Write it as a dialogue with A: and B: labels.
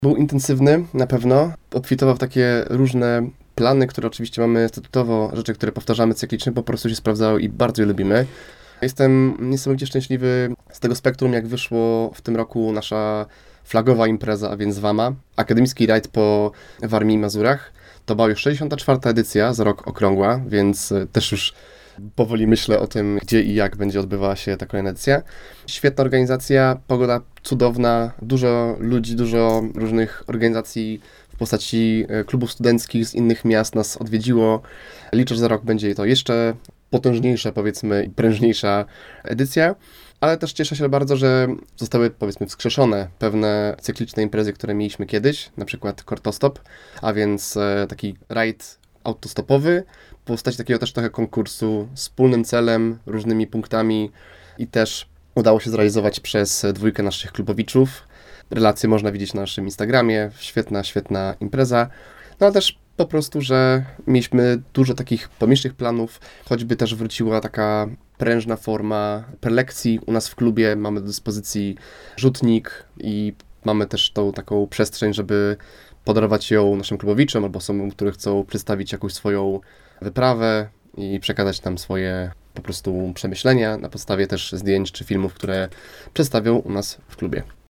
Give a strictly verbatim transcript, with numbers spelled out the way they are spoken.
A: Był intensywny na pewno, obfitował w takie różne plany, które oczywiście mamy statutowo, rzeczy, które powtarzamy cyklicznie, po prostu się sprawdzały i bardzo je lubimy. Jestem niesamowicie szczęśliwy z tego spektrum, jak wyszło w tym roku nasza flagowa impreza, a więc WAMA, akademicki rajd po Warmii i Mazurach. To była już sześćdziesiąta czwarta edycja, za rok okrągła, więc też już powoli myślę o tym, gdzie i jak będzie odbywała się ta kolejna edycja. Świetna organizacja, pogoda cudowna, dużo ludzi, dużo różnych organizacji w postaci klubów studenckich z innych miast nas odwiedziło. Liczę, że za rok będzie to jeszcze potężniejsza, powiedzmy, i prężniejsza edycja, ale też cieszę się bardzo, że zostały, powiedzmy, wskrzeszone pewne cykliczne imprezy, które mieliśmy kiedyś, na przykład Kortostop, a więc taki rajd autostopowy, w postaci takiego też trochę konkursu z wspólnym celem, różnymi punktami i też udało się zrealizować przez dwójkę naszych klubowiczów. Relacje można widzieć na naszym Instagramie, świetna, świetna impreza, no ale też po prostu, że mieliśmy dużo takich pomniejszych planów, choćby też wróciła taka prężna forma prelekcji u nas w klubie, mamy do dyspozycji rzutnik i mamy też tą taką przestrzeń, żeby podarować ją naszym klubowiczom albo osobom, które chcą przedstawić jakąś swoją wyprawę i przekazać nam swoje po prostu przemyślenia na podstawie też zdjęć czy filmów, które przedstawią u nas w klubie.